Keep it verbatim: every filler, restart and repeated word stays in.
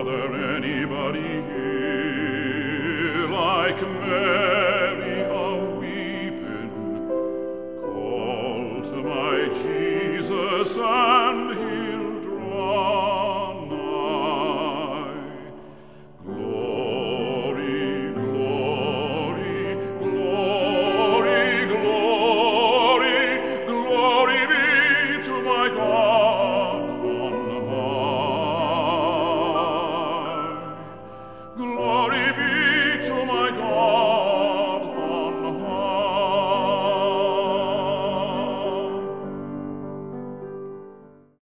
there anybody here like Mary a-weeping? Call to my Jesus and he'll draw nigh. Glory, glory, glory, glory, glory be to my God.